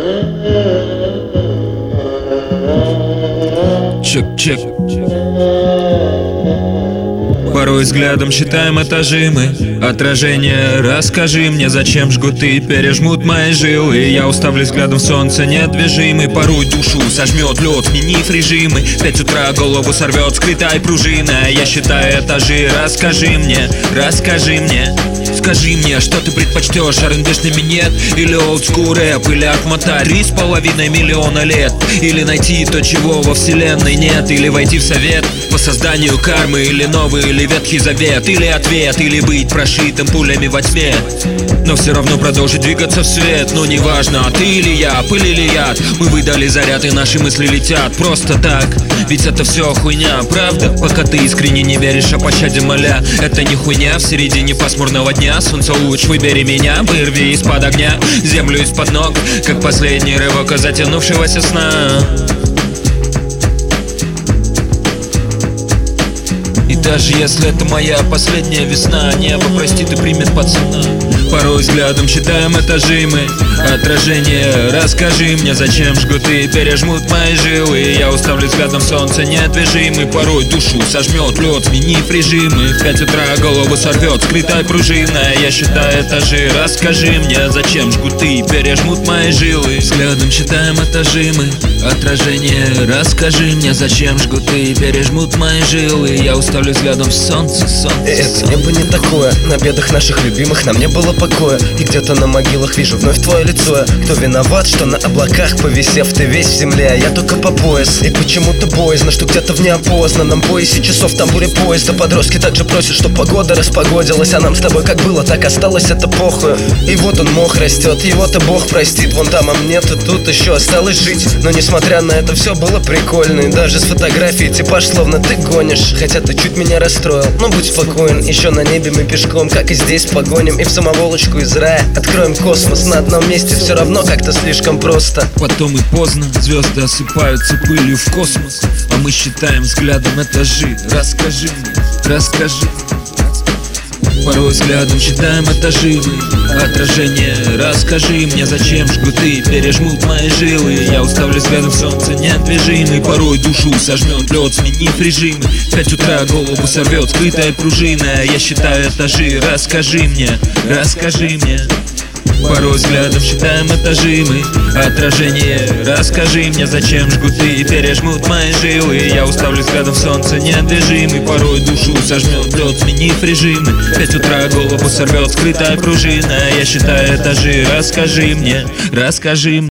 Чек-чек. Порой взглядом считаем этажи мы. Отражение, расскажи мне, зачем жгуты пережмут мои жилы. Я уставлюсь взглядом в солнце недвижимый. Порой душу сожмет лед, сменив режимы. 5 утра голову сорвет скрытой пружиной. Я считаю этажи, расскажи мне, расскажи мне. Скажи мне, что ты предпочтешь, R&B-шный минет или олдскул рэп, или отмотать с половиной миллиона лет, или найти то, чего во вселенной нет, или войти в совет по созданию кармы, или новый, или ветхий завет, или ответ, или быть прошитым пулями во тьме, но все равно продолжить двигаться в свет. Ну неважно, ты или я, пыль или яд, мы выдали заряд и наши мысли летят просто так. Ведь это все хуйня, правда? Пока ты искренне не веришь о пощаде моля. Это не хуйня, в середине пасмурного дня солнце луч, выбери меня, вырви из-под огня землю из-под ног, как последний рывок от затянувшегося сна. И даже если это моя последняя весна, небо простит и примет пацана. Порой взглядом считаем этажи мы. Отражение, расскажи мне, зачем жгуты пережмут мои жилы. Я уставлю взглядом солнце недвижимый. Порой душу сожмет лед, сменив режимы. В 5 утра голову сорвет скрытой пружиной. Я считаю этажи, расскажи мне, зачем жгуты пережмут мои жилы. Взглядом считаем этажи мы. Отражение, расскажи мне, зачем жгуты пережмут мои жилы. Я уставлю взглядом в солнце, солнце. Это небо не такое, на бедах наших любимых нам не было покоя. И где-то на могилах вижу вновь твое лицо. Кто виноват, что на облаках повисев ты весь в земле, а я только по пояс. И почему-то боязно, что где-то в неопознанном поясе часов там буря поезда. Подростки также просят, что погода распогодилась, а нам с тобой как было, так осталось, это похуй. И вот он мох растет, его-то Бог простит. Вон там, а мне-то тут еще осталось жить. Но несмотря на это, все было прикольно. И даже с фотографией типаж словно ты гонишь. Хотя ты чуть меня расстроил, но будь спокоен. Еще на небе мы пешком, как и здесь, погоним. И в самоволочку из рая откроем космос. На одном месте все равно как-то слишком просто. Потом и поздно, звезды осыпаются пылью в космос, а мы считаем взглядом этажи. Расскажи мне, расскажи. Порой взглядом считаем этажи мы. Отражение, расскажи мне, зачем жгуты пережмут мои жилы. Я уставлю взглядом в солнце недвижимый. Порой душу сожмет лед, сменив режимы. 5 утра голову сорвет скрытая пружина. Я считаю этажи, расскажи мне, расскажи мне. Порой взглядом считаем этажи мы. Отражение, расскажи мне, зачем жгуты пережмут мои жилы. Я уставлю взглядом в солнце недвижимый. Порой душу сожмет лед, сменив режимы. 5 утра голову сорвет скрытая пружина. Я считаю этажи, расскажи мне, расскажи мне.